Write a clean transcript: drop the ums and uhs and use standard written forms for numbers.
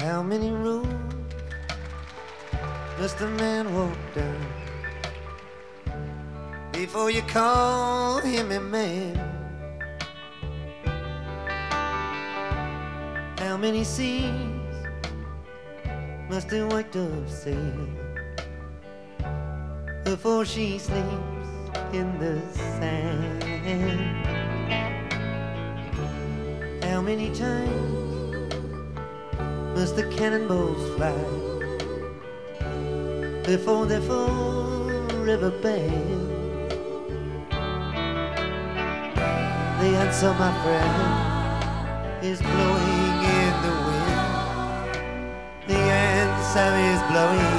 How many roads must a man walk down before you call him a man? How many seas must a white dove sail before she sleeps in the sand? How many times must the cannonballs fly before they're forever banned? The answer, my friend, is blowing in the wind. The answer is blowing